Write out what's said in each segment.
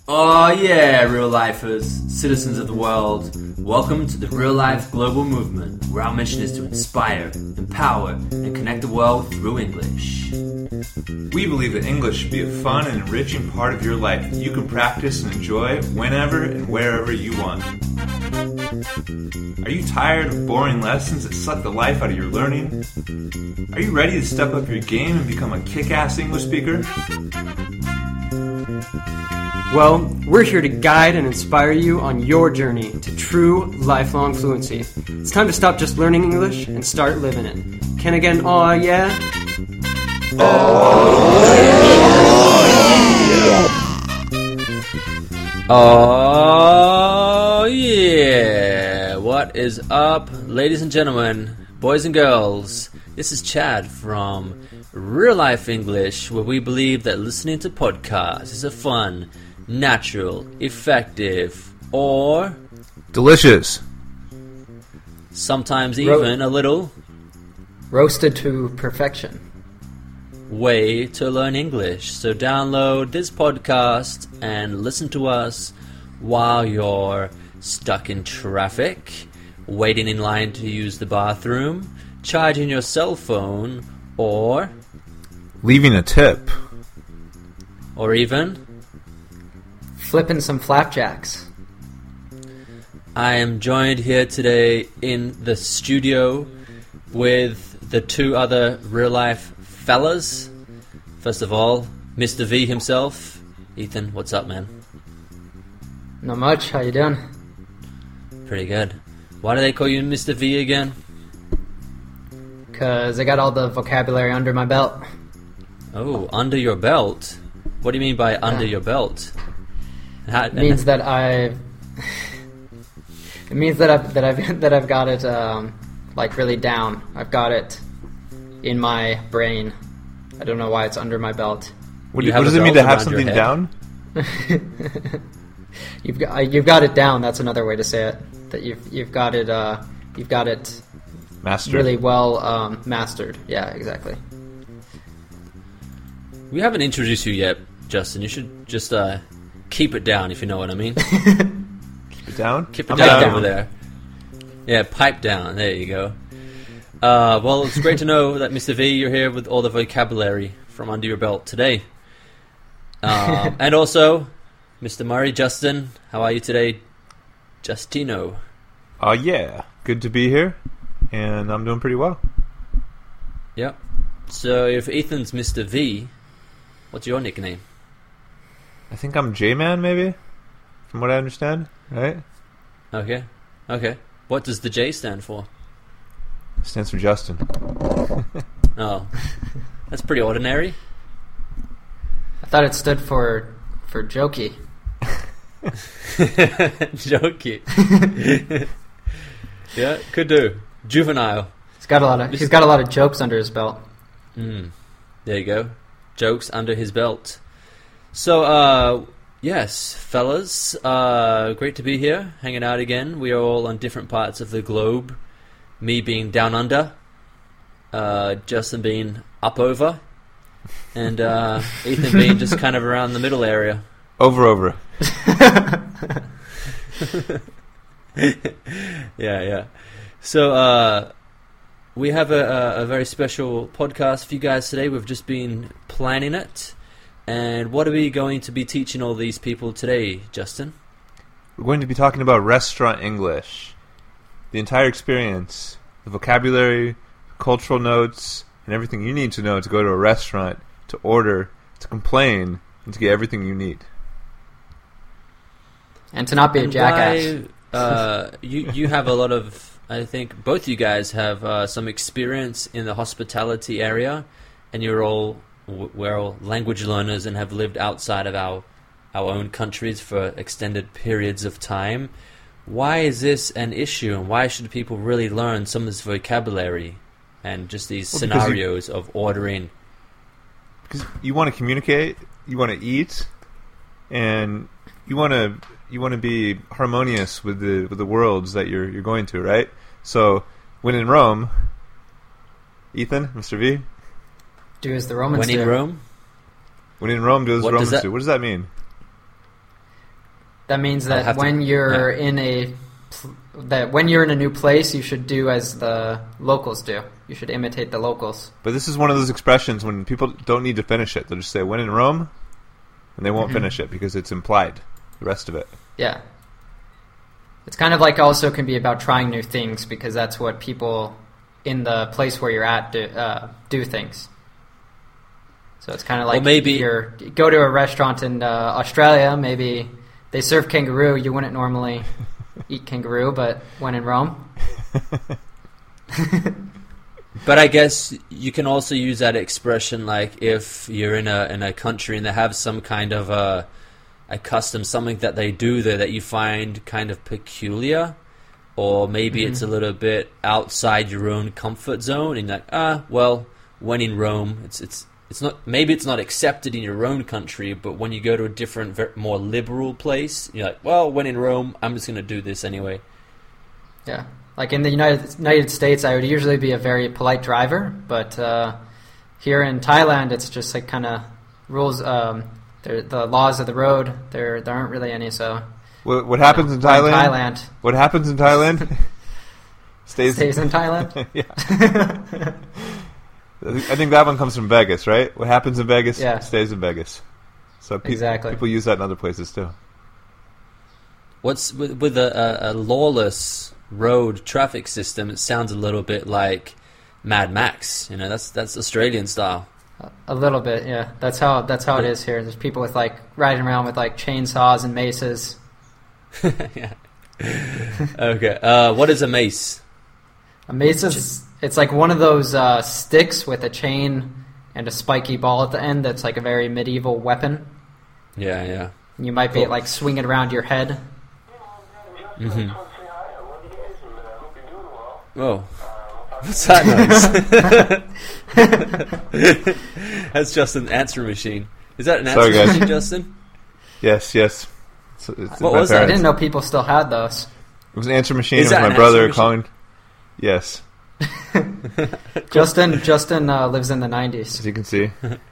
Oh yeah, real lifers, citizens of the world. Welcome to the Real Life Global Movement, where our mission is to inspire, empower, and connect the world through English. We believe that English should be a fun and enriching part of your life that you can practice and enjoy whenever and wherever you want. Are you tired of boring lessons that suck the life out of your learning? Are you ready to step up your game and become a kick-ass English speaker? Well, we're here to guide and inspire you on your journey to true lifelong fluency. It's time to stop just learning English and start living it. Can again, oh yeah? Oh yeah! What is up, ladies and gentlemen, boys and girls? This is Chad from Real Life English, where we believe that listening to podcasts is a fun, natural, effective, or delicious, sometimes even a little roasted to perfection way to learn English. So download this podcast and listen to us while you're stuck in traffic, waiting in line to use the bathroom, charging your cell phone, or leaving a tip, or even flipping some flapjacks. I am joined here today in the studio with the two other real-life fellas. First of all, Mr. V himself. Ethan, what's up, man? Not much. How you doing? Pretty good. Why do they call you Mr. V again? Because I got all the vocabulary under my belt. Oh, under your belt? What do you mean by under your belt? It means that I've got it like really down. I've got it in my brain. I don't know why it's under my belt. What does it mean to have something down? You've got it down. That's another way to say it. That you've got it mastered. Really well mastered. Yeah, exactly. We haven't introduced you yet, Justin. You should just keep it down, if you know what I mean. Keep it down? Keep it down over there. Yeah, pipe down. There you go. Well, it's great to know that, Mr. V, you're here with all the vocabulary from under your belt today. And also, Mr. Murray, Justin, how are you today? Justino. Yeah. Good to be here, and I'm doing pretty well. Yep. So, if Ethan's Mr. V, what's your nickname? I think I'm J-Man, maybe? From what I understand, right? Okay. What does the J stand for? It stands for Justin. Oh. That's pretty ordinary. I thought it stood for jokey. Jokey. Yeah, could do. Juvenile. He's got a lot of jokes under his belt. There you go. Jokes under his belt. So, yes, fellas, great to be here, hanging out again. We are all on different parts of the globe. Me being down under, Justin being up over, and Ethan being just kind of around the middle area. Over. Yeah. So, we have a very special podcast for you guys today. We've just been planning it. And what are we going to be teaching all these people today, Justin? We're going to be talking about restaurant English. The entire experience, the vocabulary, cultural notes, and everything you need to know to go to a restaurant, to order, to complain, and to get everything you need. And to not be a jackass. You have a lot of, I think, both you guys have some experience in the hospitality area, and we're all language learners and have lived outside of our own countries for extended periods of time. Why is this an issue, and why should people really learn some of this vocabulary and just these scenarios of ordering? Because you want to communicate, you want to eat, and you want to be harmonious with the worlds that you're going to, right? So when in Rome, Ethan, Mr. V, do as the Romans do. When in Rome? When in Rome, do as the Romans do. What does that mean? That means I'll that have to- when you're yeah. in a new place, you should do as the locals do. You should imitate the locals. But this is one of those expressions when people don't need to finish it. They'll just say, when in Rome, and they won't finish it because it's implied, the rest of it. Yeah. It's kind of like also can be about trying new things because that's what people in the place where you're at do things. So it's kind of like Well, maybe- you go to a restaurant in Australia, maybe they serve kangaroo. You wouldn't normally eat kangaroo, but when in Rome. But I guess you can also use that expression like if you're in a country and they have some kind of a custom, something that they do there that you find kind of peculiar, or maybe it's a little bit outside your own comfort zone, and you're like, well, when in Rome, it's not, maybe it's not accepted in your own country, but when you go to a different, more liberal place, you're like, well, when in Rome, I'm just going to do this anyway. Yeah. Like in the United States, I would usually be a very polite driver, but here in Thailand, it's just like kind of rules, the laws of the road. There aren't really any. So What happens in we're Thailand? What happens in Thailand stays in Thailand. Yeah. I think that one comes from Vegas, right? What happens in Vegas stays in Vegas. So Exactly. people use that in other places too. What's with a lawless road traffic system? It sounds a little bit like Mad Max. You know, that's Australian style. A little bit, yeah. That's how it is here. There's people with like riding around with like chainsaws and maces. Yeah. Okay. What is a mace? A mace is it's like one of those sticks with a chain and a spiky ball at the end. That's like a very medieval weapon. Yeah. You might be like swing it around your head. Mm-hmm. Oh, what's that noise? That's just an answer machine. Is that an answer Sorry, guys. machine, Justin? Yes. It's What my was that? I parents. didn't know people still had those. It was an answer machine. Is It was that my an brother answer machine? calling. Yes, Justin lives in the 90s. as you can see.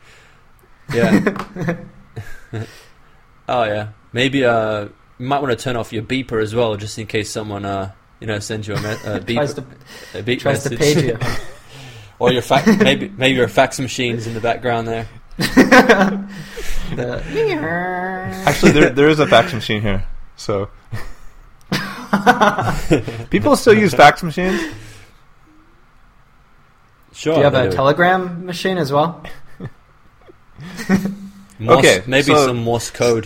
Yeah. Oh yeah. Maybe you might want to turn off your beeper as well, just in case someone sends you a beep Tries to message. page you. Or your maybe your fax machine's in the background there. Actually, there is a fax machine here. So people still use fax machines. Sure. Do you have they a do. telegram machine as well? Morse, Okay, maybe so- some Morse code.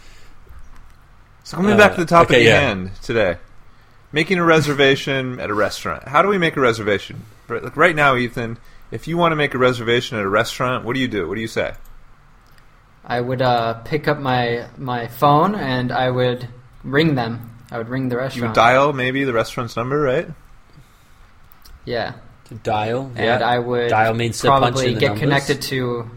So coming back to the topic okay, at yeah. hand today, making a reservation at a restaurant. How do we make a reservation? Right now, Ethan, if you want to make a reservation at a restaurant, what do you do? What do you say? I would pick up my phone and I would ring them. I would ring the You restaurant. would dial maybe the restaurant's number, right? Yeah. To dial. And I would dial means to punch probably in the get numbers. connected to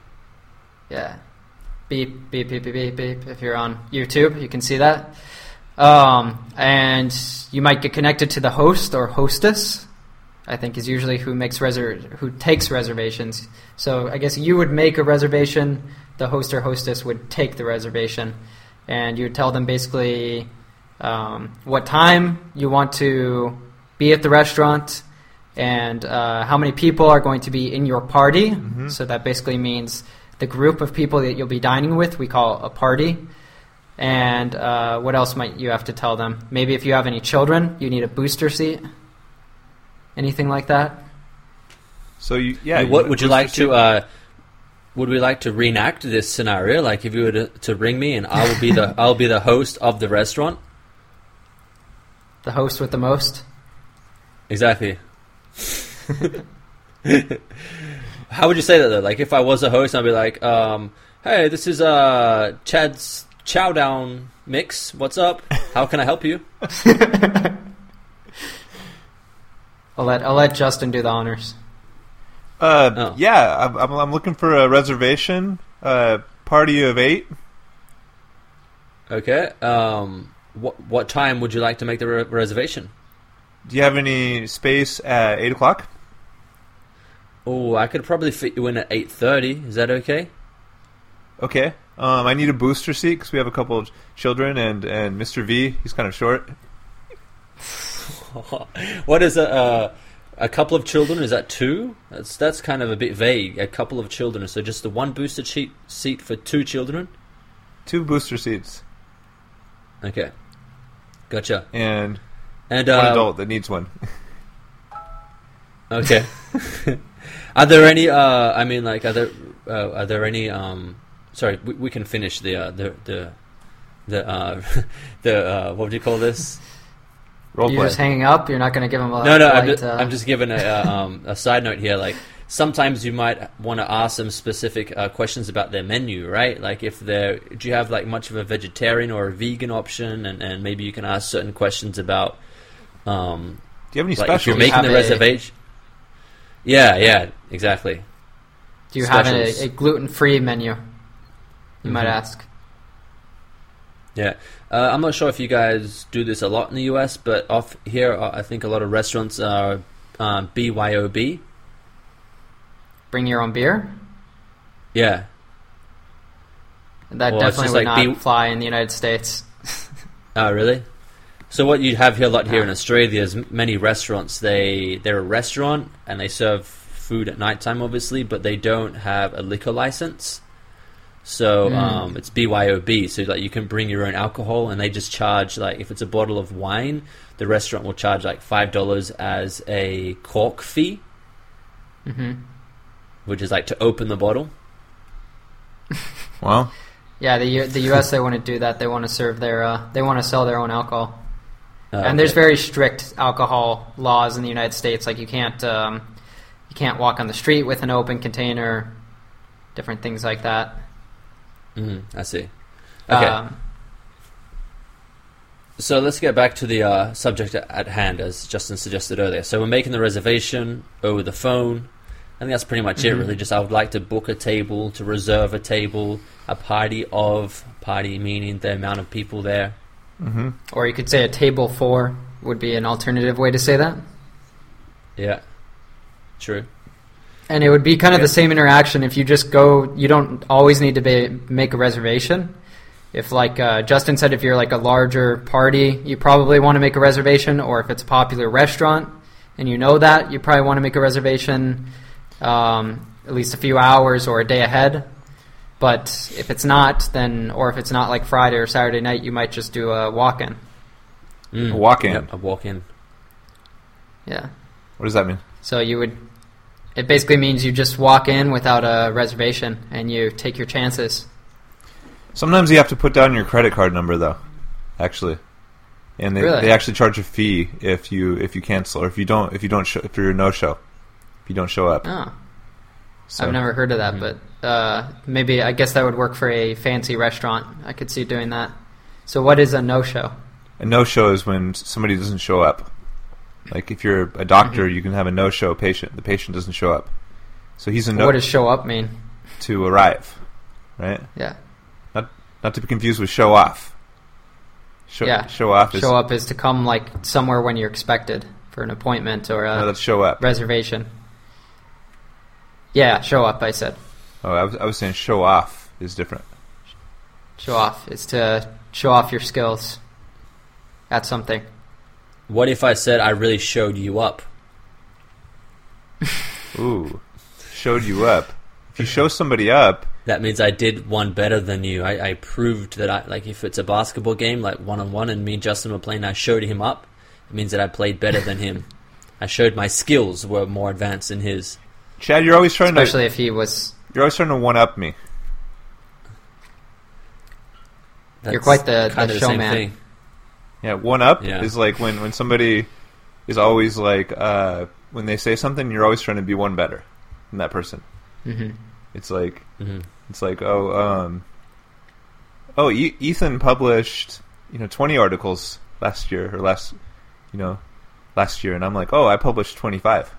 beep beep beep beep beep beep. If you're on YouTube, you can see that. And you might get connected to the host or hostess. I think is usually who takes reservations. So I guess you would make a reservation. The host or hostess would take the reservation, and you would tell them basically what time you want to be at the restaurant, and how many people are going to be in your party. Mm-hmm. So that basically means the group of people that you'll be dining with, we call a party. And what else might you have to tell them? Maybe if you have any children, you need a booster seat. Anything like that? So What would you like to? Would we like to reenact this scenario? Like if you were to ring me and I will be I'll be the host of the restaurant. The host with the most? Exactly. How would you say that though? Like if I was a host, I'd be like, "Hey, this is Chad's Chow Down Mix. What's up? How can I help you?" I'll let Justin do the honors. Yeah, I'm looking for a reservation. Party of 8. Okay. What time would you like to make the reservation? Do you have any space at 8 o'clock? Oh, I could probably fit you in at 8:30. Is that okay? Okay. I need a booster seat because we have a couple of children, and Mr. V, he's kind of short. What is a couple of children? Is that two? That's kind of a bit vague. A couple of children. So just the one booster seat for two children? 2 booster seats. Okay. Gotcha. And one one adult that needs one. Okay. Are there any? Are there any? Sorry, we can finish the what would you call this? Role You're play. just hanging up. You're not going to give them a No. polite, I'm just giving a side note here. Like sometimes you might want to ask them specific questions about their menu, right? Like if do you have like much of a vegetarian or a vegan option, and maybe you can ask certain questions about. Do you have any like if you're specials? making the Have reservation. Yeah, exactly. Do you have specials. a gluten-free menu? You might Mhm. ask. Yeah, I'm not sure if you guys do this a lot in the US, but off here, I think a lot of restaurants are BYOB. Bring your own beer? Yeah, That Well, it's definitely just would like not fly in the United States. oh really? So what you have here a lot here in Australia is many restaurants. They're a restaurant and they serve food at nighttime, obviously, but they don't have a liquor license. So it's BYOB. So like you can bring your own alcohol, and they just charge like if it's a bottle of wine, the restaurant will charge like $5 as a cork fee, Hmm. which is like to open the bottle. Well, Yeah, the U.S. they want to do that. They want to serve they want to sell their own alcohol. And Okay. there's very strict alcohol laws in the United States. Like you can't walk on the street with an open container, different things like that. I see. Okay. So let's get back to the subject at hand, as Justin suggested earlier. So we're making the reservation over the phone. I think that's pretty much it, really. Just I would like to book a table, to reserve a table, a party meaning the amount of people there. Or you could say a table for would be an alternative way to say that. Yeah, true. And it would be kind of the same interaction if you just go. You don't always need to make a reservation. If, like Justin said, if you're like a larger party, you probably want to make a reservation. Or if it's a popular restaurant and you know that, you probably want to make a reservation at least a few hours or a day ahead. But if it's not, or if it's not like Friday or Saturday night, you might just do a walk-in. a walk-in. Yep, a walk-in. Yeah. What does that mean? So it basically means you just walk in without a reservation and you take your chances. Sometimes you have to put down your credit card number, though. Actually, and Really? they actually charge a fee if you cancel, or if you're a no-show, if you don't show up. Oh. So, I've never heard of that, but maybe I guess that would work for a fancy restaurant. I could see doing that. So what is a no-show? A no-show is when somebody doesn't show up. Like if you're a doctor, you can have a no-show patient. The patient doesn't show up, so he's a no What does show up mean? to arrive, right? Yeah. Not to be confused with show off. Show off is Show up is to come like somewhere when you're expected for an appointment or a no, that's show up. reservation. Yeah, show up, I said. Oh, I was saying show off is different. Show off is to show off your skills at something. What if I said I really showed you up? Ooh, showed you up. If you show somebody up, That means I did one better than you. I proved that like if it's a basketball game, like one-on-one, and me and Justin were playing, I showed him up. It means that I played better than him. I showed my skills were more advanced than his. Chad, you're always trying Especially if he was... You're always trying to one-up me. You're quite the kind of showman. same thing. Yeah, one-up Yeah. is like when somebody is always like, when they say something, you're always trying to be one better than that person. Hmm. It's like, Mhm. Ethan published, 20 articles last year, and I'm like, I published 25.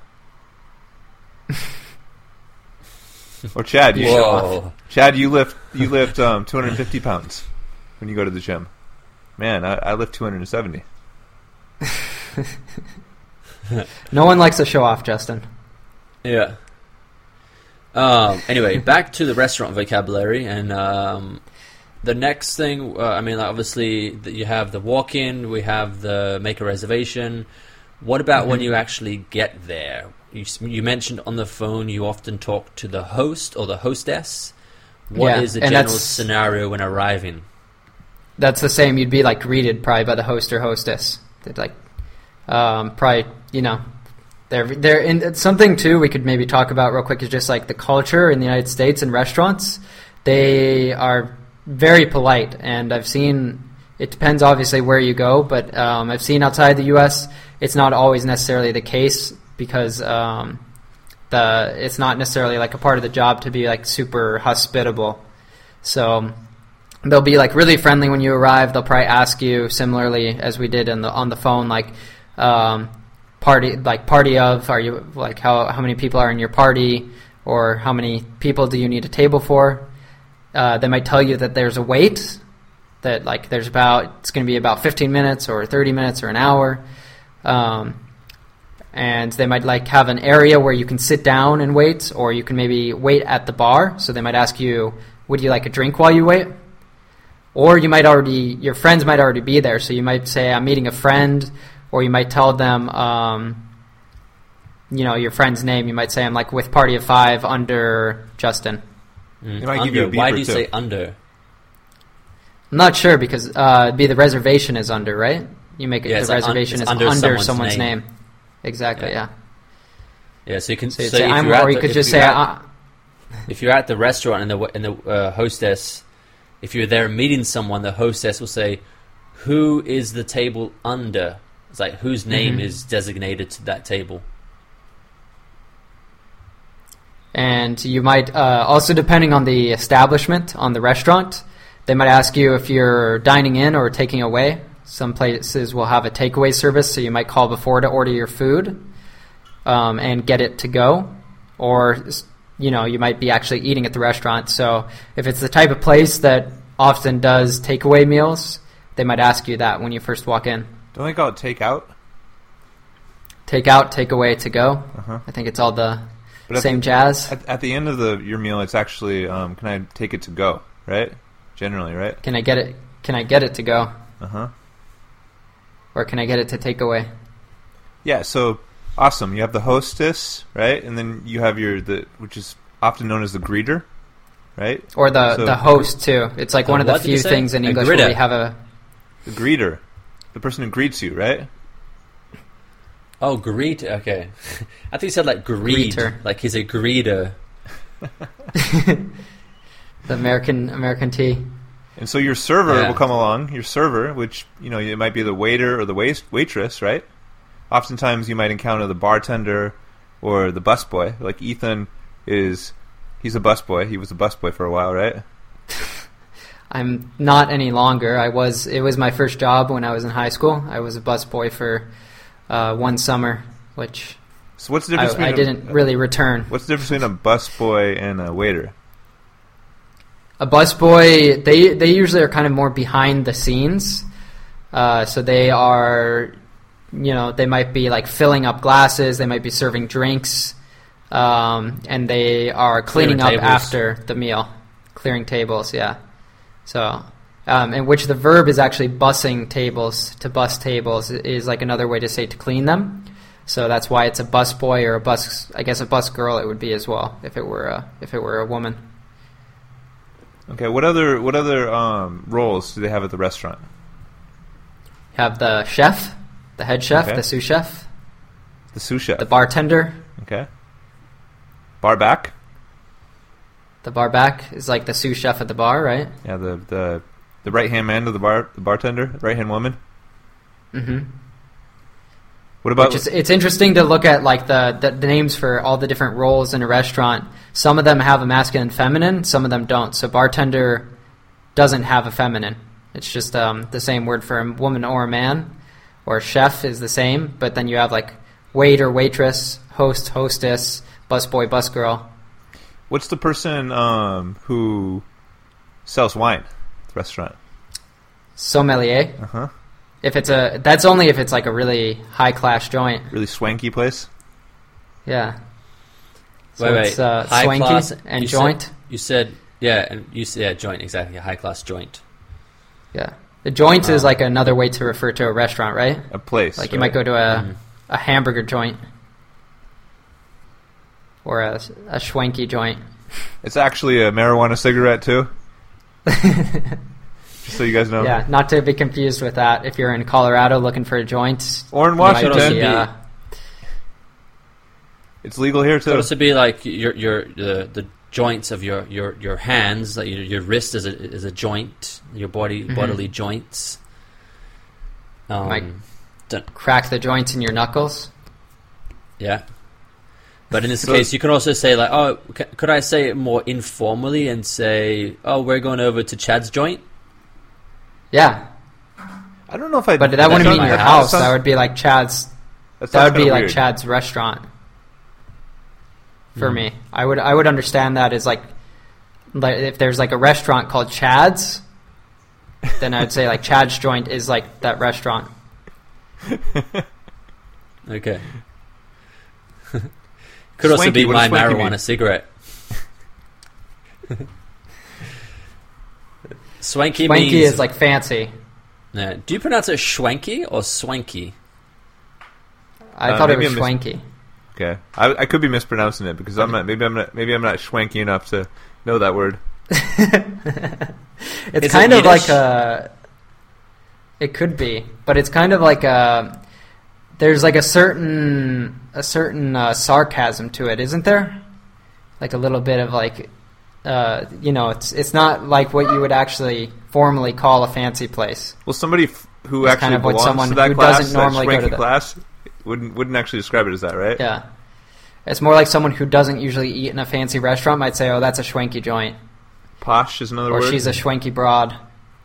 Or Chad, you Whoa. Chad, you lift 250 pounds when you go to the gym. Man, I lift 270. No one likes to show off, Justin. Yeah. Anyway, back to the restaurant vocabulary, and the next thing. Obviously, you have the walk-in. We have the make a reservation. What about when you actually get there? You mentioned on the phone you often talk to the host or the hostess. What is the general scenario when arriving? That's the same. You'd be like greeted probably by the host or hostess. They'd like probably, they're in something too we could maybe talk about real quick is just like the culture in the United States in restaurants. They are very polite, and I've seen, it depends obviously where you go, but I've seen outside the U.S. it's not always necessarily the case because it's not necessarily like a part of the job to be like super hospitable. So they'll be like really friendly when you arrive. They'll probably ask you similarly as we did on the phone, like party of, are you like how many people are in your party, or how many people do you need a table for? They might tell you that there's a wait, that like it's going to be about 15 minutes or 30 minutes or an hour. And they might like have an area where you can sit down and wait, or you can maybe wait at the bar. So they might ask you, would you like a drink while you wait? Or your friends might already be there. So you might say, I'm meeting a friend, or you might tell them, your friend's name. You might say, I'm like with party of 5 under Justin. They might give you a beeper. Why do you say under? I'm not sure because the reservation is under, right? You make the reservation is under someone's name. Exactly. Yeah. Yeah. So you can say or you could just say if you're at the restaurant and the hostess, if you're there meeting someone, the hostess will say, "Who is the table under?" It's like whose name is designated to that table. And you might also, depending on the establishment, on the restaurant, they might ask you if you're dining in or taking away. Some places will have a takeaway service, so you might call before to order your food and get it to go. Or, you might be actually eating at the restaurant. So if it's the type of place that often does takeaway meals, they might ask you that when you first walk in. Don't they call it takeout? Takeout, takeaway, to go. Uh-huh. I think it's all the same jazz. At the end of your meal, it's actually, can I take it to go, right? Generally, right? Can I get it to go? Uh-huh. Or can I get it to take away? Yeah, so awesome. You have the hostess, right? And then you have which is often known as the greeter, right? Or the host, too. It's like one of the few things in English where we have the greeter. The person who greets you, right? Oh, greet. Okay. I think you said like greed. Greeter. Like he's a greeter. The American tea. And so your server will come along, which, it might be the waiter or the waitress, right? Oftentimes you might encounter the bartender or the busboy. Like Ethan he's a busboy. He was a busboy for a while, right? I'm not any longer. It was my first job when I was in high school. I was a busboy for one summer, which so what's the difference I didn't really return. What's the difference between a busboy and a waiter? A busboy, they usually are kind of more behind the scenes. So they are, they might be like filling up glasses, they might be serving drinks, and they are cleaning up after the meal, clearing tables, yeah. So, in which the verb is actually bussing tables. To bus tables is like another way to say to clean them. So that's why it's a busboy or a bus girl it would be as well if it were a woman. Okay, what other roles do they have at the restaurant? You have the chef, the head chef, the sous chef. The sous chef. The bartender. Okay. Bar back. The bar back is like the sous chef at the bar, right? Yeah, the right-hand man of the bartender, right-hand woman. Mm-hmm. What about? It's interesting to look at like the names for all the different roles in a restaurant. Some of them have a masculine and feminine, some of them don't. So bartender doesn't have a feminine. It's just the same word for a woman or a man. Or chef is the same, but then you have like waiter, waitress, host, hostess, busboy, busgirl. What's the person who sells wine at the restaurant? Sommelier. Uh-huh. That's only if it's like a really high class joint. Really swanky place? Yeah. So Wait, it's high swanky class and you joint. Yeah, joint, exactly. A high class joint. Yeah. The joint is like another way to refer to a restaurant, right? A place. Like you might go to a hamburger joint or a schwanky joint. It's actually a marijuana cigarette too. Just so you guys know. Yeah, not to be confused with that. If you're in Colorado looking for a joint, Or in you might Washington. be, It's legal here So too. this would be like the joints of your hands, like your wrist is a joint, your bodily joints. Might crack the joints in your knuckles. Yeah. But in this case, you can also say like, oh, could I say it more informally and say, oh, we're going over to Chad's joint? Yeah, I don't know if I. but that wouldn't be in your house. sounds- That would be like Chad's. sounds That would be kinda like weird. Chad's restaurant. For me, I would understand that as like if there's like a restaurant called Chad's, then I'd say like Chad's joint is like that restaurant. Okay. Could also Swanky, be what my does swanky marijuana mean? cigarette. Swanky Swanky means... is like fancy. Yeah. Do you pronounce it schwanky or swanky? I thought it maybe was I missed- schwanky. Okay, I could be mispronouncing it because I'm not. Maybe I'm not schwanky enough to know that word. It's Is kind it of like Yiddish? a. It could be, but it's kind of like a. There's like a certain sarcasm to it, isn't there? Like a little bit of like, it's not like what you would actually formally call a fancy place. Well, somebody who It's actually kind of what belongs someone to that who class, doesn't normally that go to schwanky the- class, wouldn't actually describe it as that, right? Yeah, it's more like someone who doesn't usually eat in a fancy restaurant might say, "Oh, that's a schwanky joint," Posh is another or word. "She's a schwanky broad."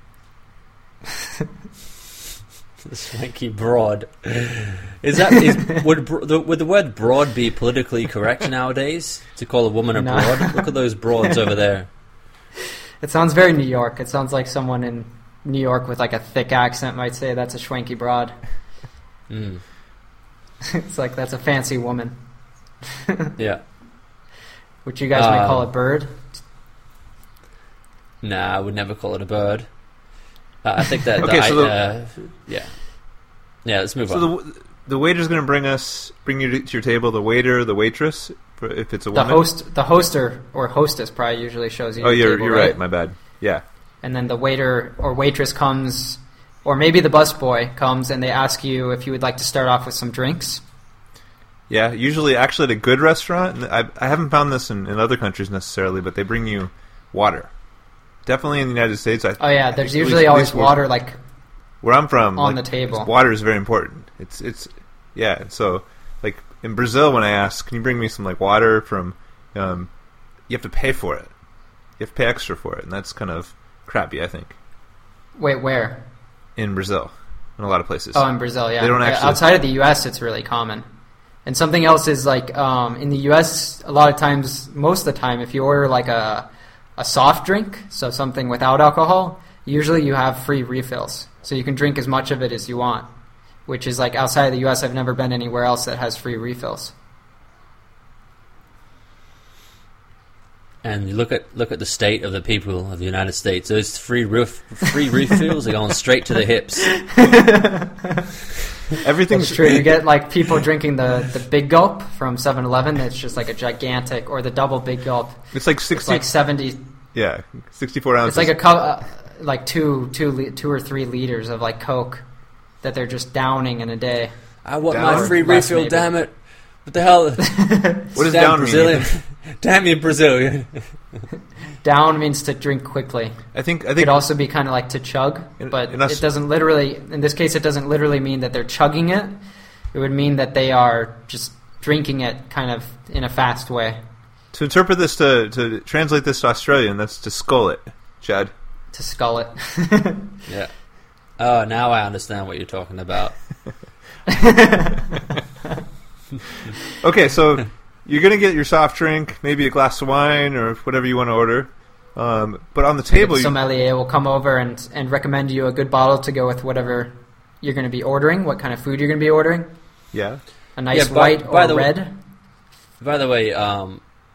The swanky broad. Would the word broad be politically correct nowadays? To call a woman a No. broad? Look at those broads over there. It sounds very New York. It sounds like someone in New York with like a thick accent might say, "That's a schwanky broad." Mm. It's like that's a fancy woman, Yeah. which you guys might call a bird. Nah, I would never call it a bird. I think that... Okay, yeah. Yeah, let's move on. So the waiter's going to bring you to your table. The waiter, the waitress, if it's a The woman. the hoster or hostess probably usually shows you. Oh, your you're table, right. My bad. Yeah. And then the waiter or waitress comes, or maybe the busboy comes, and they ask you if you would like to start off with some drinks. Yeah, usually actually at a good restaurant, and I haven't found this in other countries necessarily, but they bring you water. Definitely in the United States. Oh yeah, there's at usually least always where- water like Where I'm from, on like, the table. water is very important. It's yeah. So like in Brazil, when I ask, can you bring me some like water from, you have to pay for it. You have to pay extra for it, and that's kind of crappy, I think. Wait, where? In Brazil, in a lot of places. Oh, in Brazil, yeah. They don't Yeah, actually- outside of the U.S., it's really common. And something else is like in the U.S., a lot of times, most of the time, if you order like a soft drink, so something without alcohol, usually you have free refills. So you can drink as much of it as you want, which is like outside of the U.S., I've never been anywhere else that has free refills. And you look at the state of the people of the United States. Those free refills are going straight to the hips. Everything's That's true. You get like people drinking the big gulp from 7-Eleven. It's just like a gigantic, or the double big gulp. It's like It's 60. like 70. 64 ounces. It's like a like two or 3 liters of like Coke that they're just downing in a day. I want Down. my free Less, refill, maybe. damn it. What the hell? What does Damn down Brazilian. mean? Damn you, Brazilian. Down means to drink quickly. I think It could also be kind of like to chug, but in us- it doesn't literally. In this case, it doesn't literally mean that they're chugging it. It would mean that they are just drinking it kind of in a fast way. to interpret this to translate this to Australian, that's to skull it, Chad. To skull it. Yeah. Oh, now I understand what you're talking about. Okay, so you're gonna get your soft drink, maybe a glass of wine or whatever you want to order. But on the table, The sommelier will come over and recommend you a good bottle to go with whatever you're going to be ordering, what kind of food you're going to be ordering. yeah. A nice Yeah, white by or the way- red. By the way,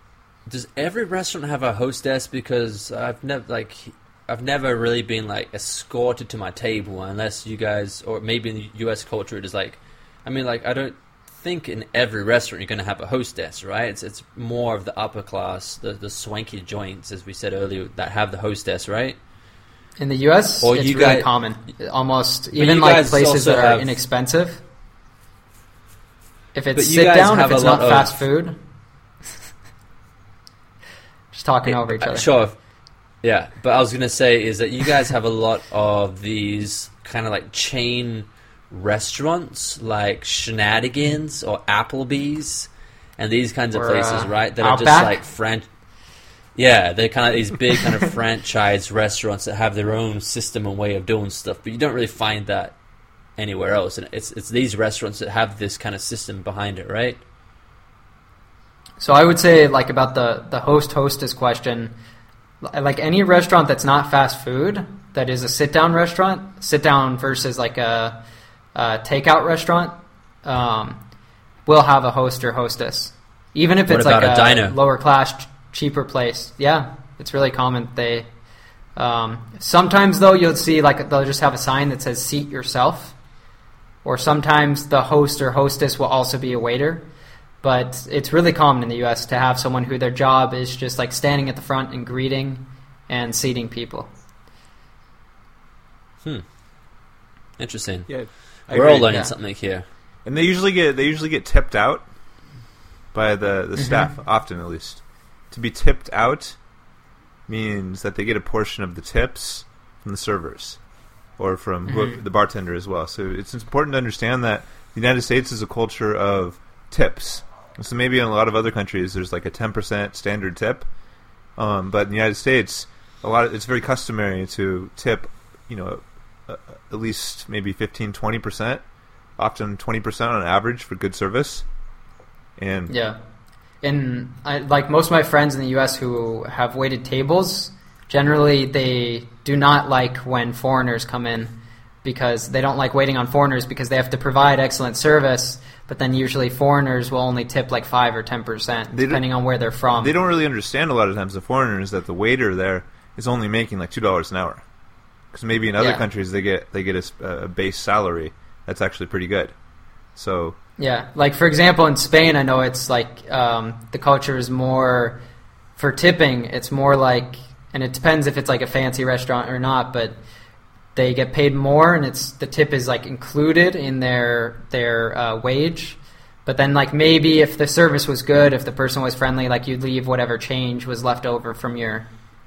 does every restaurant have a hostess? Because I've never really been like escorted to my table unless you guys, or maybe in the U.S. culture it is like, I mean, like I don't think in every restaurant you're going to have a hostess, right? It's more of the upper class, the swanky joints, as we said earlier, that have the hostess, right? In the U.S., Or it's you really guys- common. Almost, But even you like guys places also that are have- inexpensive. If But it's you sit guys down, if have a it's not lot of- fast food. Just talking over each other. Sure. Yeah, but I was going to say is that you guys have a lot of these kind of like chain restaurants like Shenanigans or Applebee's and these kinds of Or, places, right? That are just Outback? like Yeah, they're kind of these big kind of franchise restaurants that have their own system and way of doing stuff, but you don't really find that anywhere else. And it's these restaurants that have this kind of system behind it, right? So I would say, like, about the host-hostess question, like any restaurant that's not fast food, that is a sit-down restaurant, sit-down versus like a takeout restaurant, will have a host or hostess. Even if What it's about like a diner? lower class, cheaper place. Yeah, it's really common. They sometimes, though, you'll see like they'll just have a sign that says "seat yourself," or sometimes the host or hostess will also be a waiter. But it's really common in the U.S. to have someone who their job is just like standing at the front and greeting and seating people. Interesting. Yeah, I We're all agree. learning Yeah. something here. And they usually get tipped out by the staff, often at least. To be tipped out means that they get a portion of the tips from the servers or from the bartender as well. So it's important to understand that the United States is a culture of tips. So maybe in a lot of other countries there's like a 10% standard tip, but in the United States, it's very customary to tip, at least maybe 15-20%, often 20% on average for good service. And Yeah. And like most of my friends in the U.S. who have waited tables, generally they do not like when foreigners come in because they don't like waiting on foreigners because they have to provide excellent service, but then usually foreigners will only tip like 5 or 10%, depending on where they're from. they don't really understand a lot of times, the foreigners, that the waiter there is only making like $2 an hour. Because maybe in other Yeah. countries they get a base salary that's actually pretty good. So Yeah, like for example, in Spain, I know it's like the culture is more for tipping. It's more like, and it depends if it's like a fancy restaurant or not, but they get paid more, and the tip is like included in their wage. But then like maybe if the service was good, if the person was friendly, like you'd leave whatever change was left over from your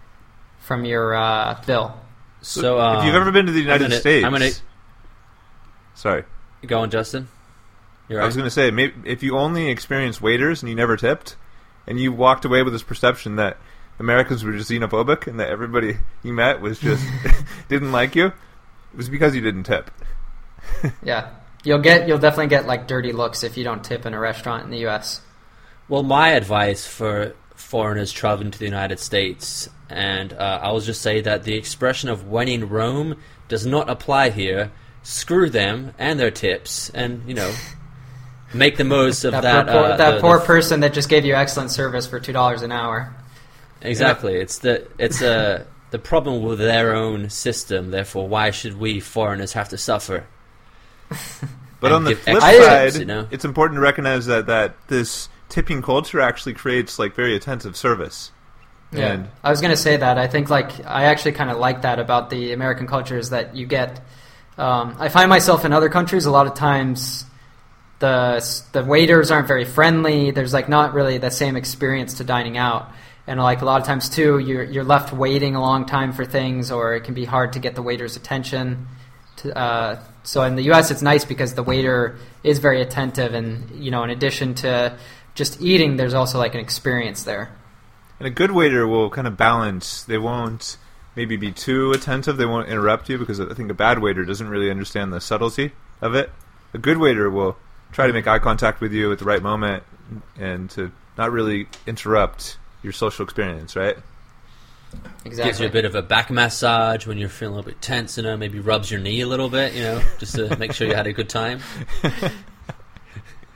bill. So if you've ever been to the United States, I'm gonna sorry. go on, Justin. You're I was right. going to say, maybe if you only experienced waiters and you never tipped, and you walked away with this perception that Americans were just xenophobic and that everybody you met was just didn't like you, it was because you didn't tip. Yeah, you'll definitely get like dirty looks if you don't tip in a restaurant in the U.S. Well, my advice for foreigners traveling to the United States, and I will just say that the expression of "when in Rome" does not apply here. Screw them and their tips, and make the most of that. Poor person that just gave you excellent service for $2 an hour. Exactly. It's the problem with their own system. Therefore, why should we foreigners have to suffer? But And on the give flip extra side, tips, it's important to recognize that this tipping culture actually creates like very attentive service. Yeah, And I was going to say that. I think I actually kind of like that about the American culture is that you get. I find myself in other countries a lot of times. The waiters aren't very friendly. There's like not really the same experience to dining out, and like a lot of times too, you're left waiting a long time for things, or it can be hard to get the waiter's attention. So in the U.S., it's nice because the waiter is very attentive, and in addition to just eating, there's also like an experience there. And a good waiter will kind of balance. They won't maybe be too attentive. They won't interrupt you, because I think a bad waiter doesn't really understand the subtlety of it. A good waiter will try to make eye contact with you at the right moment and to not really interrupt your social experience, right? Exactly. Gives you a bit of a back massage when you're feeling a little bit tense, maybe rubs your knee a little bit, just to make sure you had a good time.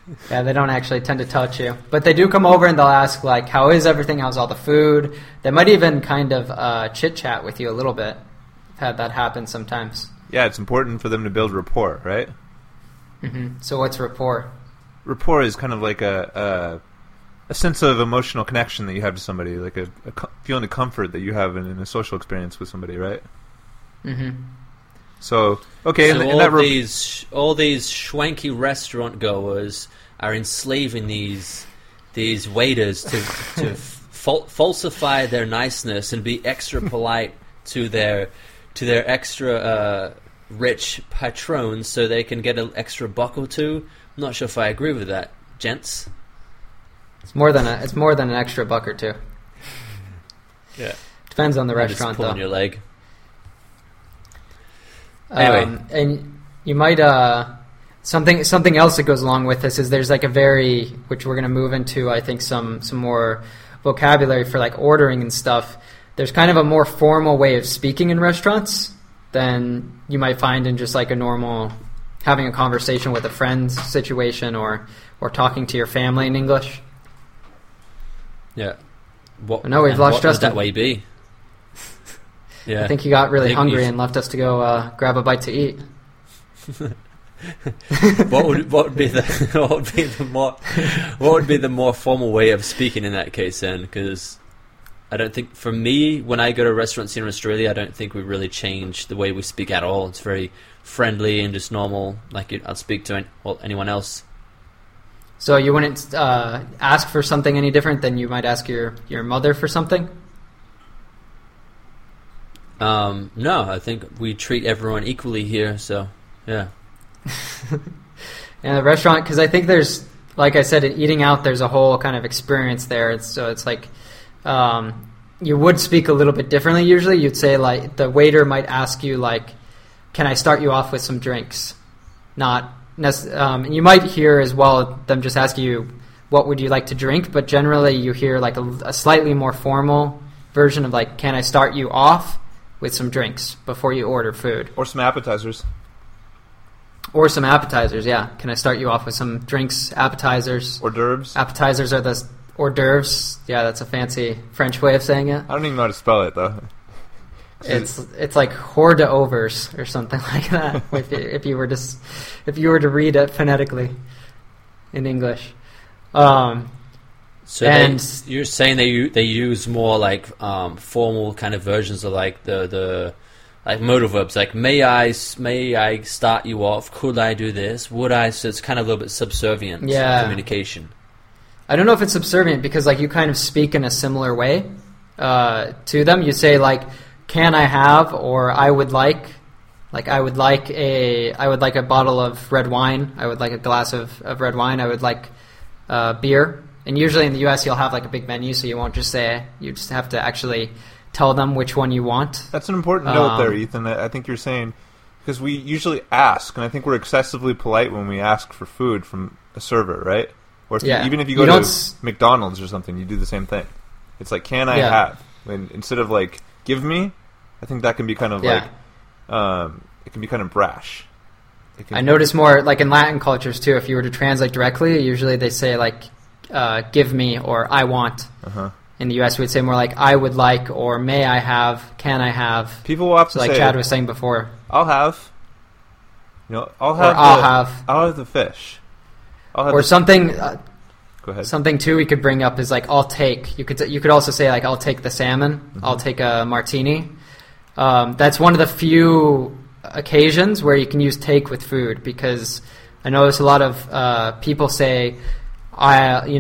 Yeah, they don't actually tend to touch you. But they do come over and they'll ask, like, how is everything? How's all the food? They might even kind of chit-chat with you a little bit. I've had that happen sometimes. Yeah, it's important for them to build rapport, right? So what's rapport? Rapport is kind of like a sense of emotional connection that you have to somebody, like a feeling of comfort that you have in a social experience with somebody, right? So, okay, So and all these schwanky restaurant goers are enslaving these waiters to falsify their niceness and be extra polite to their extra rich patrons so they can get an extra buck or two. I'm not sure if I agree with that, gents. It's more than an extra buck or two. Yeah, Depends on the just restaurant, pulling though. your leg. Anyway. And you might something else that goes along with this is there's like which we're going to move into, I think, some more vocabulary for like ordering and stuff. There's kind of a more formal way of speaking in restaurants than you might find in just like a normal having a conversation with a friend situation or talking to your family in English. Yeah. No, we've lost what would Justin. that way be? Yeah. I think he got really I think hungry you- and left us to go grab a bite to eat. what would be the more formal way of speaking in that case then? Because I don't think, for me, when I go to restaurants here in Australia, I don't think we really change the way we speak at all. It's very friendly and just normal, like I'd speak to anyone else. So you wouldn't ask for something any different than you might ask your mother for something? No, I think we treat everyone equally here, so yeah. And the restaurant, because I think there's, like I said, in eating out, there's a whole kind of experience there. So it's like you would speak a little bit differently usually. You'd say, like, the waiter might ask you, like, can I start you off with some drinks? And you might hear as well them just ask you, what would you like to drink? But generally you hear like a slightly more formal version of like, can I start you off with some drinks before you order food? or some appetizers. Or some appetizers, yeah. Can I start you off with some drinks, appetizers? Hors d'oeuvres. Appetizers are the hors d'oeuvres. Yeah, that's a fancy French way of saying it. I don't even know how to spell it, though. It's like hors d'oeuvres or something like that. if you were to read it phonetically in English. So you're saying they use more like formal kind of versions of like the like modal verbs, like may I start you off? Could I do this? Would I? So it's kind of a little bit subservient communication. I don't know if it's subservient because like you kind of speak in a similar way to them. You say like, can I have, or I would like a bottle of red wine. I would like a glass of red wine. I would like beer. And usually in the US you'll have like a big menu, so you won't just say, you just have to actually tell them which one you want. That's an important note there, Ethan. I think you're saying, because we usually ask, and I think we're excessively polite when we ask for food from a server, right? Or even if you go to McDonald's or something, you do the same thing. It's like, can I have? And instead of like, give me, I think that can be kind of like, it can be kind of brash. I notice more like in Latin cultures too, if you were to translate directly, usually they say like, give me or I want. In the US, we'd say more like I would like or may I have, can I have. People will have to like say, Chad was saying before. I'll have. I'll have the fish. Or something. Go ahead. Something too we could bring up is like I'll take. You could also say like I'll take the salmon. I'll take a martini. That's one of the few occasions where you can use take with food, because I notice a lot of people say I'm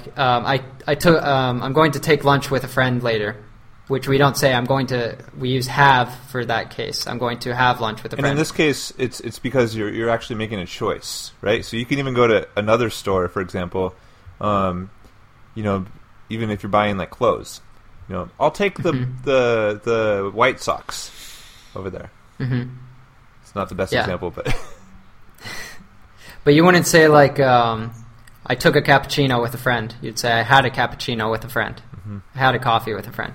going to take lunch with a friend later, which we don't say. We use have for that case. I'm going to have lunch with a friend. And in this case, it's because you're actually making a choice, right? So you can even go to another store, for example, even if you're buying like clothes, I'll take the white socks over there. It's not the best example, but but you wouldn't say like I took a cappuccino with a friend. You'd say I had a cappuccino with a friend. I had a coffee with a friend.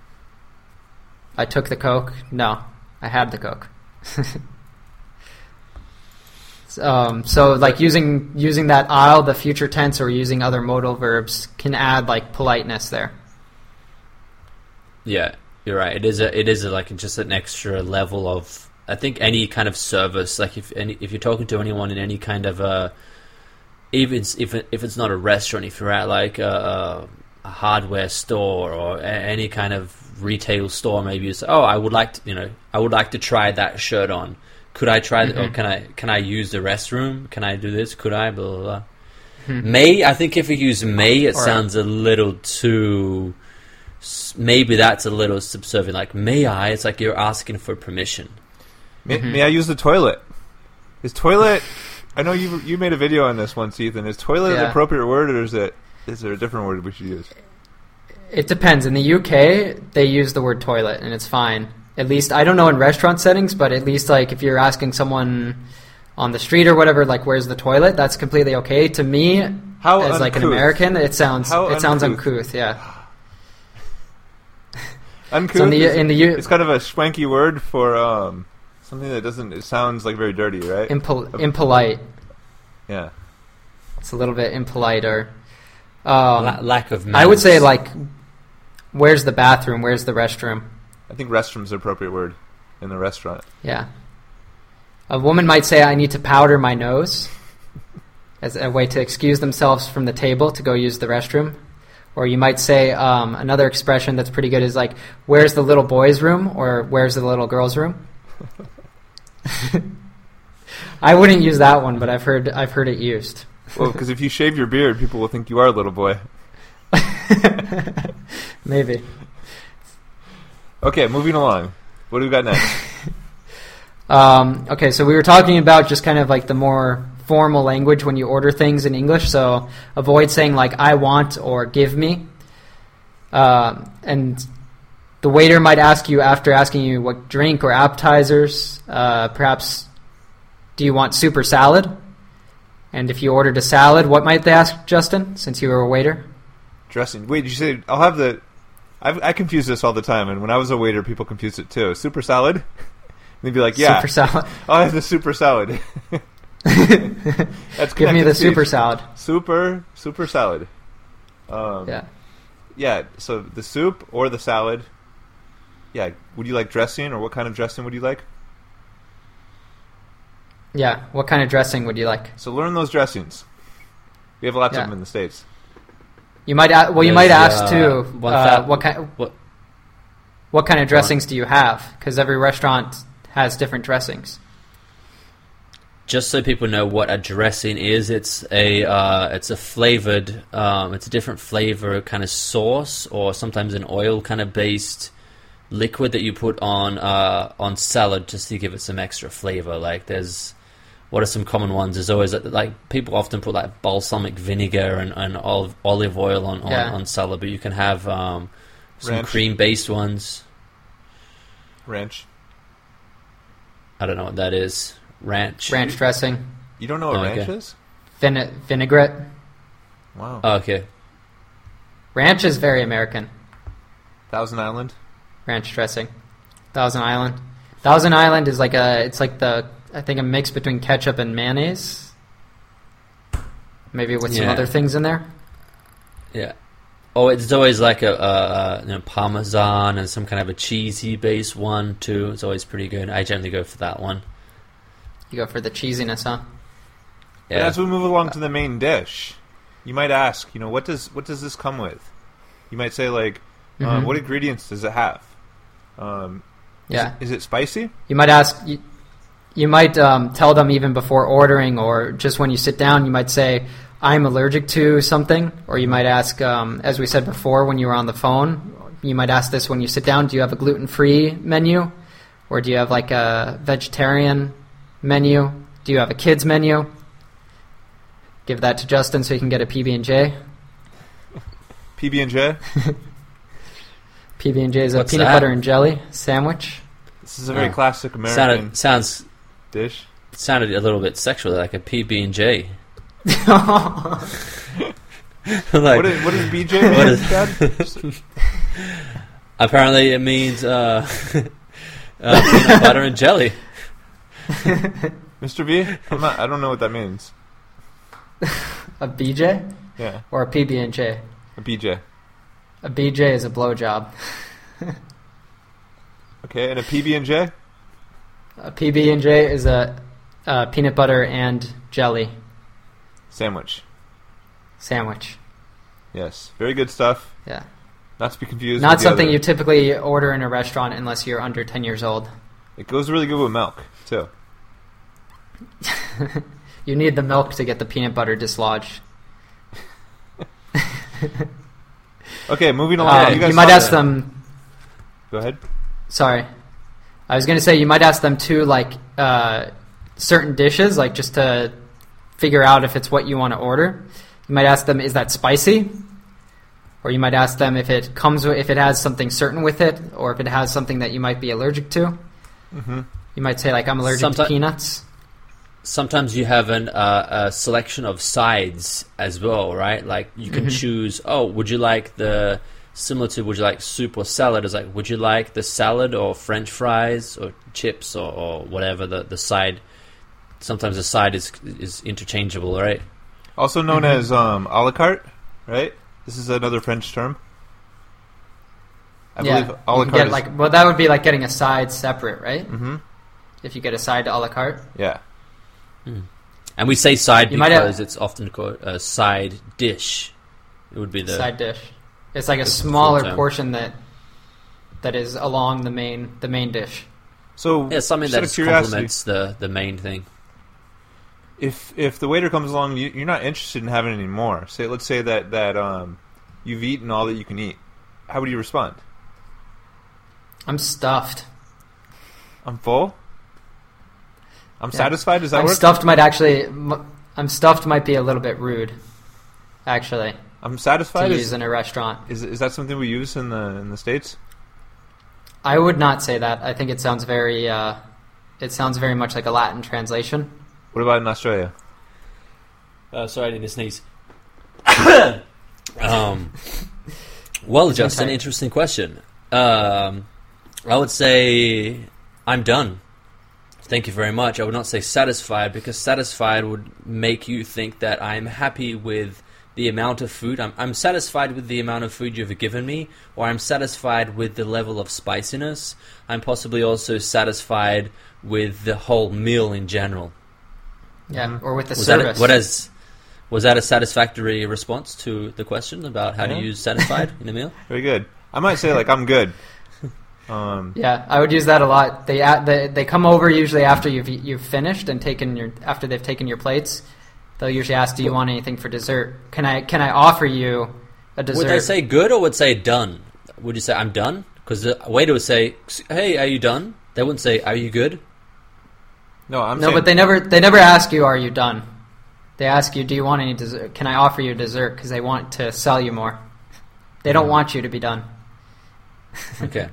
I took the Coke. No, I had the Coke. So like using that I'll, the future tense, or using other modal verbs can add like politeness there. Yeah, you're right. It is like just an extra level of, I think, any kind of service. Like if you're talking to anyone in any kind of even if it's not a restaurant, if you're at like a hardware store or any kind of retail store, maybe you say, "Oh, I would like to try that shirt on. Could I try or can I use the restroom? Can I do this? Could I?" Blah blah blah. May, I think if you use may, it sounds a little too. Maybe that's a little subservient. Like, may I? It's like you're asking for permission. May I use the toilet? Is toilet? I know you made a video on this once, Ethan. Is toilet the appropriate word, or is there a different word we should use? It depends. In the UK, they use the word toilet, and it's fine. At least, I don't know in restaurant settings, but at least like if you're asking someone on the street or whatever, like, where's the toilet? That's completely okay. To me, as uncouth. like an American, it sounds uncouth. Yeah. Uncouth. So it's kind of a schwanky word for something that doesn't. It sounds like very dirty, right? Impolite. Yeah. It's a little bit impolite, or lack of manners. I would say like, where's the bathroom? Where's the restroom? I think restroom's the appropriate word in the restaurant. Yeah. A woman might say, "I need to powder my nose," as a way to excuse themselves from the table to go use the restroom. Or you might say, another expression that's pretty good is like, "Where's the little boy's room?" or "Where's the little girl's room?" I wouldn't use that one, but I've heard it used. Well, because if you shave your beard, people will think you are a little boy. Maybe. Okay, moving along. What do we got next? Okay, so we were talking about just kind of like the more formal language when you order things in English, so avoid saying like "I want" or "give me." And the waiter might ask you, after asking you what drink or appetizers, perhaps, "Do you want soup or salad?" And if you ordered a salad, what might they ask, Justin, since you were a waiter? Dressing. Wait, did you say, I'll have the... I confuse this all the time, and when I was a waiter, people confused it too. Super salad? And they'd be like, "Yeah, super salad. I'll have the super salad." Give me the super salad. Super salad. Yeah. So the soup or the salad. Yeah. Would you like dressing, or what kind of dressing would you like? Yeah. What kind of dressing would you like? So learn those dressings. We have lots of them in the States. You might ask too. What kind of dressings do you have? Because every restaurant has different dressings. Just so people know what a dressing is, it's a flavored, it's a different flavor kind of sauce, or sometimes an oil kind of based liquid that you put on salad just to give it some extra flavor. Like what are some common ones? There's always like people often put like balsamic vinegar and olive oil on salad, but you can have some cream based ones. Ranch. I don't know what that is. Ranch dressing. You don't know what ranch is? Vinaigrette. Wow. Oh, okay. Ranch is very American. Thousand Island. Ranch dressing. Thousand Island. Thousand Island is I think a mix between ketchup and mayonnaise. Maybe with some other things in there. Yeah. Oh, it's always like a Parmesan and some kind of a cheesy base one too. It's always pretty good. I generally go for that one. You go for the cheesiness, huh? Yeah. But as we move along to the main dish, you might ask, what does this come with? You might say like, what ingredients does it have? Is it spicy? You might ask. You might tell them even before ordering, or just when you sit down. You might say, "I'm allergic to something," or you might ask, as we said before, when you were on the phone. You might ask this when you sit down: "Do you have a gluten-free menu, or do you have like a vegetarian menu? Do you have a kids menu?" Give that to Justin so he can get a PB&J. PB&J? PB&J is a peanut butter and jelly sandwich. This is a very classic American dish. Sounded a little bit sexual, like a PB&J. Like, what is BJ mean, Dad? Apparently it means peanut butter and jelly. Mr. V? I don't know what that means. A BJ Yeah, or a PB&J? a BJ. A BJ is a blowjob. Okay, and a PB&J? A PB&J is a peanut butter and jelly Sandwich. sandwich. Yes, very good stuff. Yeah. Not to be confused Not with the something other. you typically order in a restaurant unless you're under 10 years old. It goes really good with milk, too. You need the milk to get the peanut butter dislodged. Okay, moving along. You guys might saw ask that. them... Go ahead. Sorry. I was going to say you might ask them too, like, certain dishes, like just to figure out if it's what you want to order. You might ask them, is that spicy? Or you might ask them if it has something certain with it, or if it has something that you might be allergic to. Mm-hmm. You might say, like, I'm allergic to peanuts. Sometimes you have a selection of sides as well, right? Like you can choose. Oh, would you like would you like soup or salad? It's like, would you like the salad or French fries or chips or whatever the side? Sometimes the side is interchangeable, right? Also known as a la carte, right? This is another French term. I believe a la carte is... well, that would be like getting a side separate, right? Mm-hmm. If you get a side a la carte. Yeah. And we say side You might because it's often called a side dish. It would be the side dish. It's like a the smaller full term. portion that is along the main dish. So, yeah, something just out that of curiosity, complements the main thing. If the waiter comes along, you're not interested in having any more. Let's say that you've eaten all that you can eat. How would you respond? I'm stuffed. I'm full. I'm satisfied. Does that I'm work? I'm stuffed might be a little bit rude, actually, I'm to satisfied. use in a restaurant. Is that something we use in the States? I would not say that. I think it sounds very much like a Latin translation. What about in Australia? Sorry, I didn't sneeze. Well, just an interesting question. I would say I'm done. Thank you very much. I would not say satisfied, because satisfied would make you think that I'm happy with the amount of food. I'm satisfied with the amount of food you've given me, or I'm satisfied with the level of spiciness. I'm possibly also satisfied with the whole meal in general. Yeah, or with the service. Was that a satisfactory response to the question about how to use satisfied in a meal? Very good. I might say like I'm good. Yeah, I would use that a lot. They come over usually after you've finished and after they've taken your plates. They'll usually ask, "Do you want anything for dessert? Can I offer you a dessert?" Would they say good or would say done? Would you say I'm done? Because the waiter would say, "Hey, are you done?" They wouldn't say, "Are you good?" No, but they never ask you, "Are you done?" They ask you, "Do you want any dessert? Can I offer you dessert?" Because they want to sell you more. They don't want you to be done. Okay.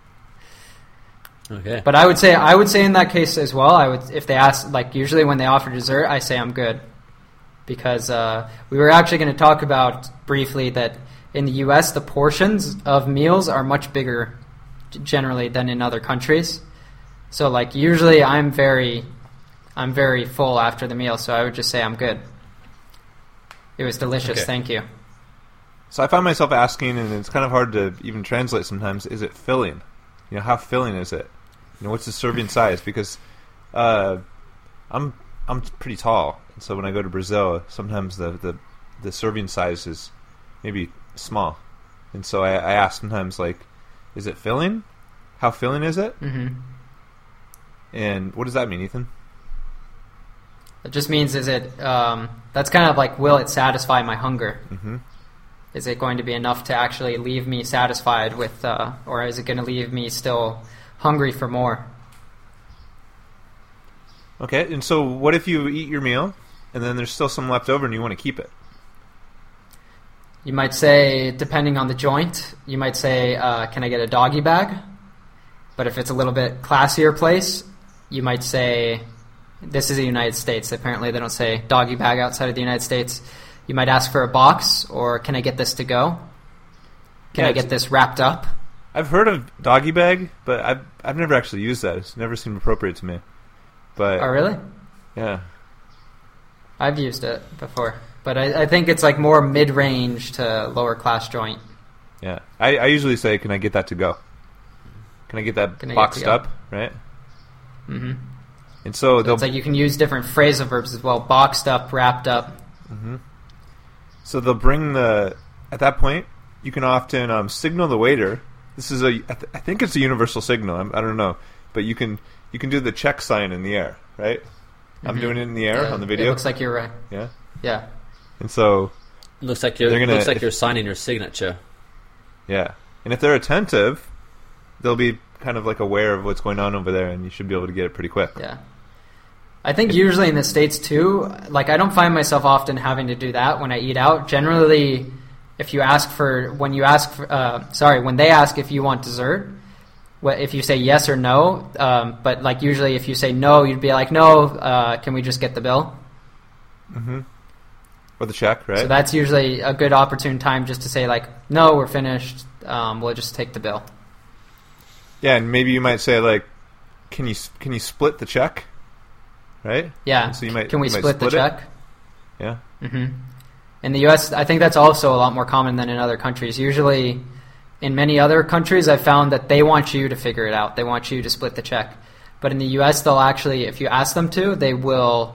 Okay. But I would say in that case as well, if they ask, like usually when they offer dessert, I say I'm good. Because we were actually going to talk about briefly that in the U.S. the portions of meals are much bigger generally than in other countries. So like usually I'm very full after the meal, so I would just say I'm good. It was delicious, Okay. Thank you. So I find myself asking, and it's kind of hard to even translate sometimes, is it filling? How filling is it? What's the serving size? Because I'm pretty tall, and so when I go to Brazil, sometimes the serving size is maybe small, and so I ask sometimes like, is it filling? How filling is it? Mm-hmm. And what does that mean, Ethan? It just means that's kind of like, will it satisfy my hunger? Mm-hmm. Is it going to be enough to actually leave me satisfied with, or is it going to leave me still hungry for more? Okay, and so what if you eat your meal, and then there's still some left over and you want to keep it? You might say, depending on the joint, you might say, can I get a doggy bag? But if it's a little bit classier place, you might say, this is the United States. Apparently they don't say doggy bag outside of the United States. You might ask for a box, or can I get this to go? Can I get this wrapped up? I've heard of doggy bag, but I've never actually used that. It's never seemed appropriate to me. But Oh, really? yeah, I've used it before, but I think it's like more mid-range to lower class joint. yeah. I usually say, "Can I get that to go? Can I get that Can I get boxed to go? up?" Right? Mm-hmm. And so So they'll it's like you can use different phrasal verbs as well: boxed up, wrapped up. So they'll bring at that point, you can often signal the waiter. This is I think it's a universal signal. I don't know, but you can do the check sign in the air, right? I'm Mhm. doing it in the air on the It video. looks like you're right. Yeah, Yeah. and so Looks like They're gonna- you're signing your signature. yeah, and if they're attentive, they'll be kind of like aware of what's going on over there, and you should be able to get it pretty quick. Yeah. I think usually in the States too, like I don't find myself often having to do that when I eat out. Generally, if you ask for, when they ask if you want dessert, if you say yes or no, but like usually if you say no, you'd be like, no, can we just get the bill? Mm-hmm. Or the check, right? So that's usually a good opportune time just to say like, no, we're finished. We'll just take the bill. Yeah, and maybe you might say like, can you split the check? Right? Yeah. So you might Can we you might split the it? check? Yeah. hmm In the U.S., I think that's also a lot more common than in other countries. Usually, in many other countries, I've found that they want you to figure it out. They want you to split the check. But in the U.S., they'll actually, if you ask them to, they will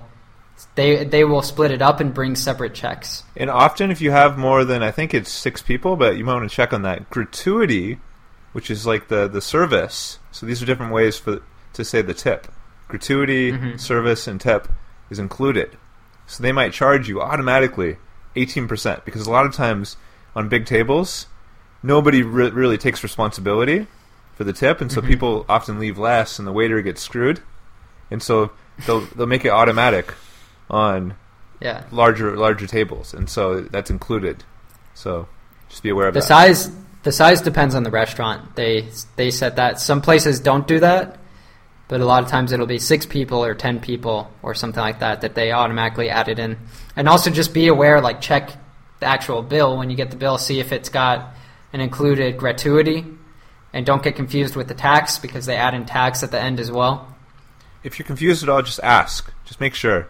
split it up and bring separate checks. And often, if you have more than, I think it's 6 people, but you might want to check on that. Gratuity, which is like the service. So these are different ways to say the tip. Gratuity, service, and tip is included. So they might charge you automatically 18%, because a lot of times on big tables, nobody really takes responsibility for the tip, and so people often leave less, and the waiter gets screwed. And so they'll make it automatic on Yeah. larger tables, and so that's included. So just be aware of The that. size depends on the restaurant. They set that. Some places don't do that, but a lot of times it'll be 6 people or 10 people or something like that they automatically added in. And also just be aware, like check the actual bill when you get the bill, see if it's got an included gratuity, and don't get confused with the tax because they add in tax at the end as well. If you're confused at all, just ask. Just make sure.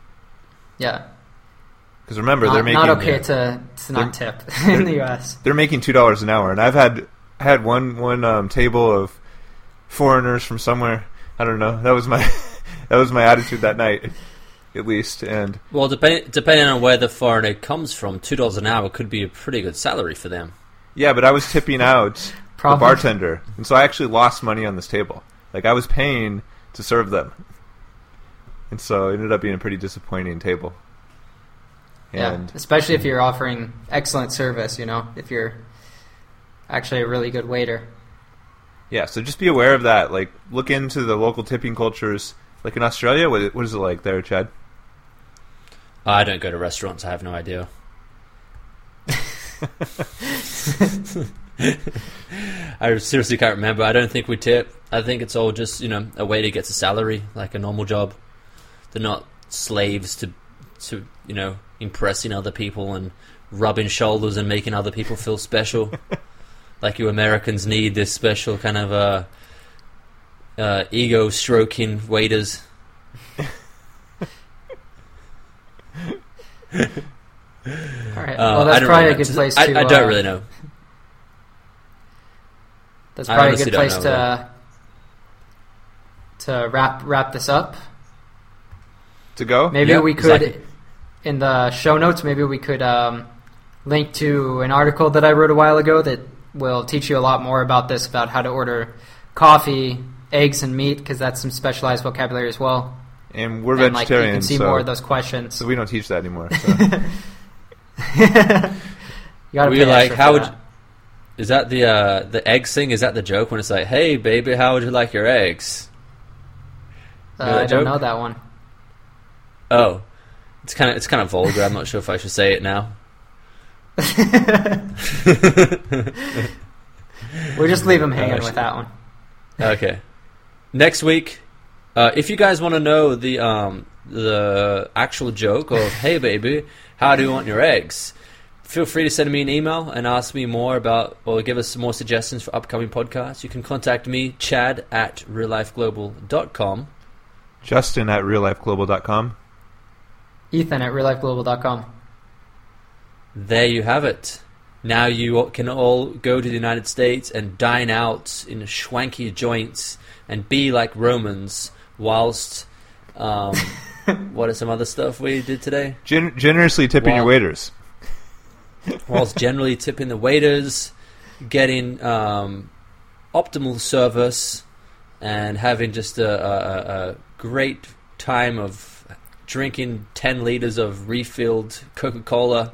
Yeah. Because remember, they're making not okay to not tip in the U.S. They're making $2 an hour, and I had one table of foreigners from somewhere. I don't know. That was my attitude that night, at least. And Well, depending on where the foreigner comes from, $2 an hour could be a pretty good salary for them. yeah, but I was tipping out the Probably. bartender, and so I actually lost money on this table. Like I was paying to serve them, and so it ended up being a pretty disappointing table. Yeah, And especially if you're offering excellent service, if you're actually a really good waiter. yeah, so just be aware of that. Like, look into the local tipping cultures. Like in Australia, what is it like there, Chad? I don't go to restaurants. I have no idea. I seriously can't remember. I don't think we tip. I think it's all just, a waiter gets a salary, like a normal job. They're not slaves to impressing other people and rubbing shoulders and making other people feel special. Like you Americans need this special kind of ego-stroking waiters. All right. Well, that's probably a good place to... I don't really know. That's I probably a honestly good don't place know, to wrap this up. To go? Maybe Yeah, we could, exactly. in the show notes, maybe we could link to an article that I wrote a while ago that will teach you a lot more about this, about how to order coffee, eggs, and meat, because that's some specialized vocabulary as well. And we're And vegetarians, you can see so, more of those questions. so we don't teach that anymore. So. You gotta We pay like, extra how for would... that. Is that the eggs thing? Is that the joke when it's like, hey, baby, how would you like your eggs? You know that I don't joke? know that one. Oh. It's kind of vulgar. I'm not sure if I should say it now. We'll just leave him hanging Gosh. with that one. Okay. Next week, if you guys want to know the actual joke of, hey, baby, how do you want your eggs? Feel free to send me an email and ask me more about, or give us some more suggestions for upcoming podcasts. You can contact me, Chad, at reallifeglobal.com. Justin at reallifeglobal.com. Ethan at reallifeglobal.com. There you have it. Now you can all go to the United States and dine out in schwanky joints and be like Romans whilst... what are some other stuff we did today? Generously tipping your waiters. Whilst generally tipping the waiters, getting optimal service, and having just a great time of drinking 10 liters of refilled Coca-Cola.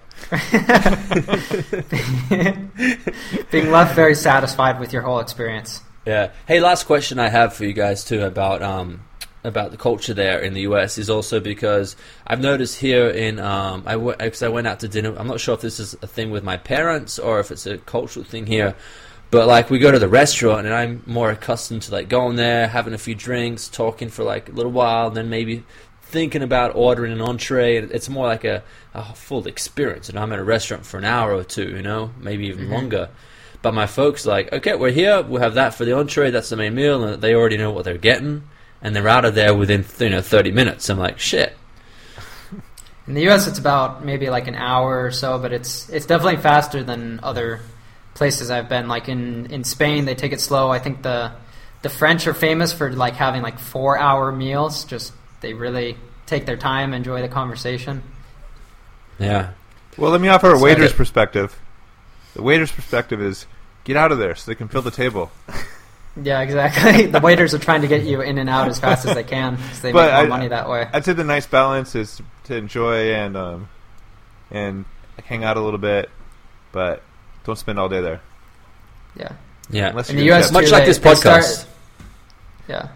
Being left very satisfied with your whole experience. Yeah. Hey, last question I have for you guys too about the culture there in the US is also because I've noticed here in because I went out to dinner. I'm not sure if this is a thing with my parents or if it's a cultural thing here, but like we go to the restaurant and I'm more accustomed to like going there, having a few drinks, talking for like a little while, and then maybe thinking about ordering an entree. It's more like a full experience, and I'm at a restaurant for an hour or two, you know, maybe even longer. But my folks like, okay, we're here, we'll have that for the entree, that's the main meal, and they already know what they're getting, and they're out of there within 30 minutes. I'm like, shit. In the US, it's about maybe like an hour or so, but it's definitely faster than other places I've been. Like in Spain, they take it slow. I think the French are famous for like having like 4-hour meals. Just they really take their time, enjoy the conversation. Yeah. Well, let me offer a waiter's perspective. The waiter's perspective is get out of there so they can fill the table. Yeah, exactly. The waiters are trying to get you in and out as fast as they can because they make more money that way. I'd say the nice balance is to enjoy and hang out a little bit, but don't spend all day there. Yeah. Yeah. Unless in the US, much like this podcast. Yeah.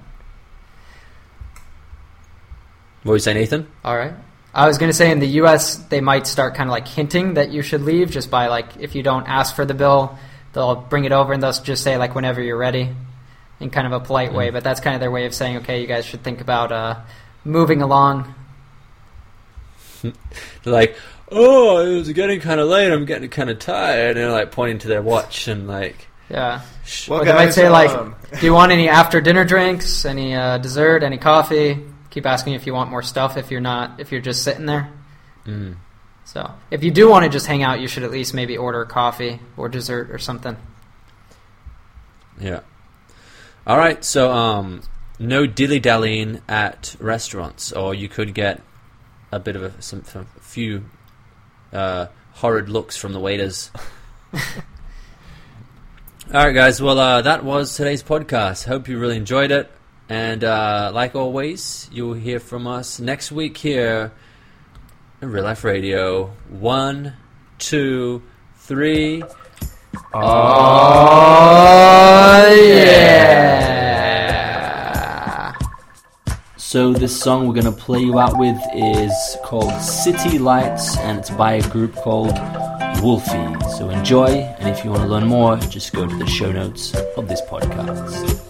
What were you saying, Ethan? All right. I was going to say in the U.S. they might start kind of like hinting that you should leave just by like if you don't ask for the bill, they'll bring it over and they'll just say like whenever you're ready in kind of a polite way. But that's kind of their way of saying, okay, you guys should think about moving along. They're like, oh, it was getting kind of late. I'm getting kind of tired. And they're like pointing to their watch and like... Yeah. Well, or guys, they might say like, do you want any after dinner drinks, any dessert, any coffee? Keep asking if you want more stuff if you're just sitting there. Mm. So if you do want to just hang out, you should at least maybe order coffee or dessert or something. Yeah. All right. So no dilly-dallying at restaurants, or you could get a bit of a few horrid looks from the waiters. All right, guys. Well, that was today's podcast. Hope you really enjoyed it. And like always, you'll hear from us next week here in Real Life Radio. 1, 2, 3. Oh, yeah! So this song we're going to play you out with is called City Lights, and it's by a group called Wolfie. So enjoy, and if you want to learn more, just go to the show notes of this podcast.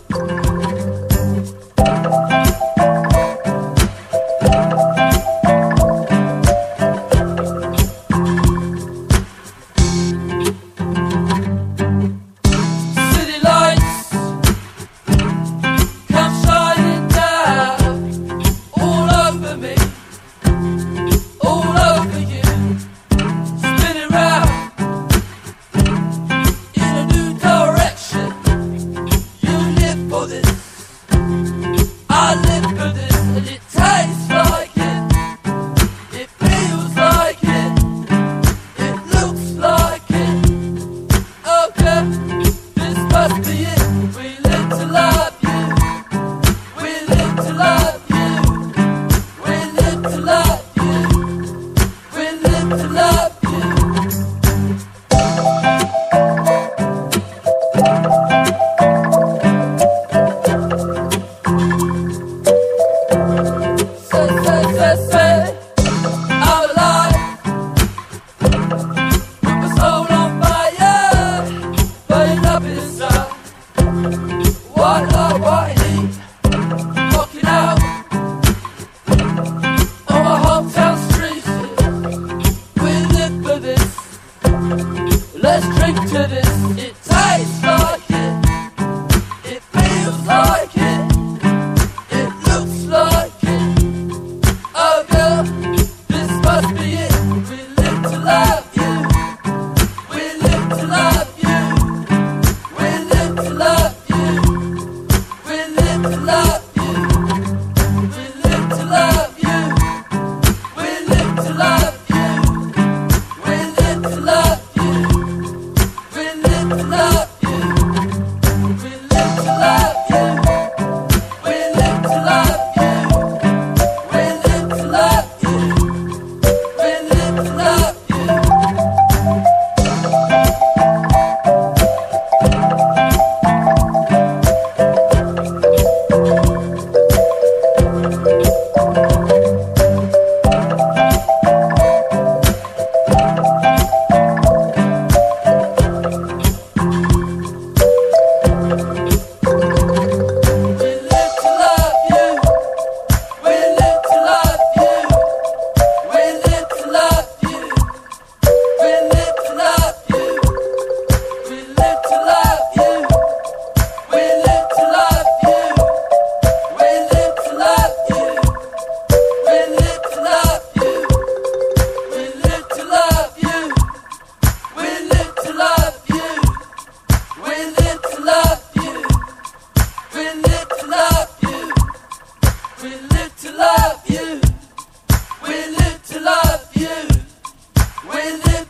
Oh,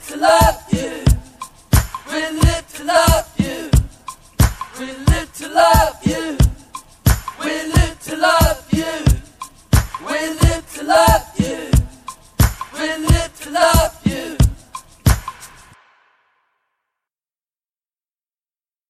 to love.